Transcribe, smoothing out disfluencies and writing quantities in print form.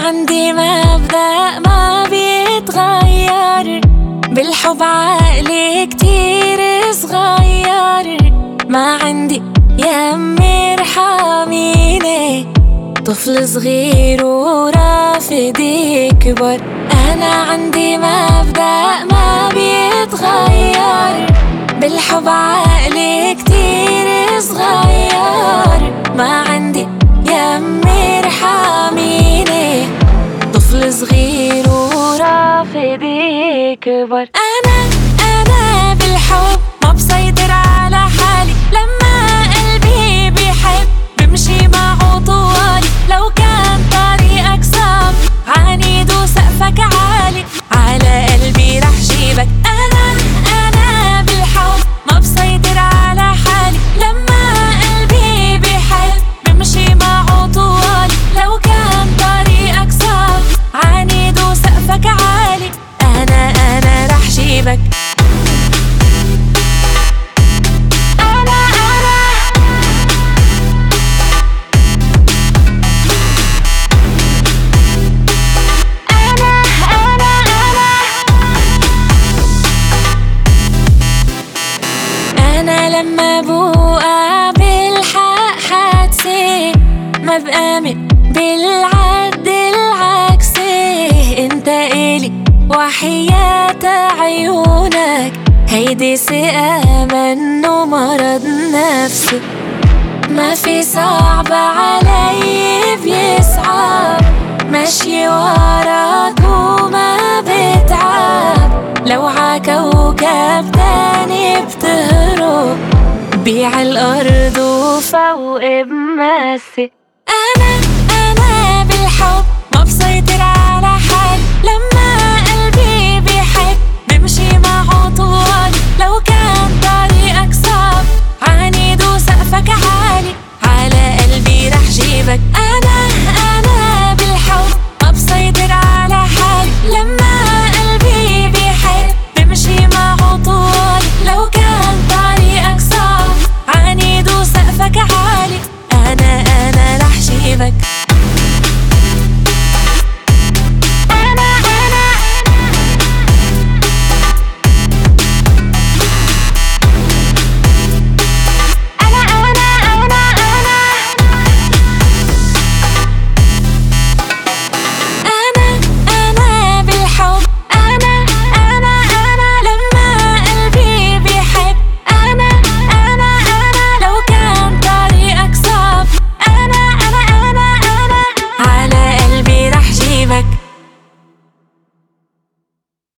عندي مبدأ ما بيتغير، بالحب عقلي كتير صغير. ما عندي يمي ارحميني، طفل صغير ورافض يكبر. أنا عندي مبدأ ما بيتغير، بالحب عقلي كتير صغير. ما عندي يمي ارحميني، طفل صغير ورافض يكبر. أنا بالحب ما بسيطر على حالي، لما قلبي بيحب بمشي معه طوالي. لو كان طريقك صعب عنيد وسقفك عالي، على قلبي رح جيبك. أنا بالحب ما بسيطر على حالي، لما قلبي بيحب بمشي معه طوالي. لو كان طريقك صعب عنيد وسقفك عالي، أنا رح جيبك. أنا لما بوقع بالحق حادثة، ما بآمن بالعد العكسي. انت إلي وحياة عيونك، هيدي ثقة منه مرض نفسي. ما في صعب علي بيصعب، ماشي وراك وما بتعب. لو عكوكب تاني بتهرب، بيع الأرض وفوق بمسي. أنا بالحب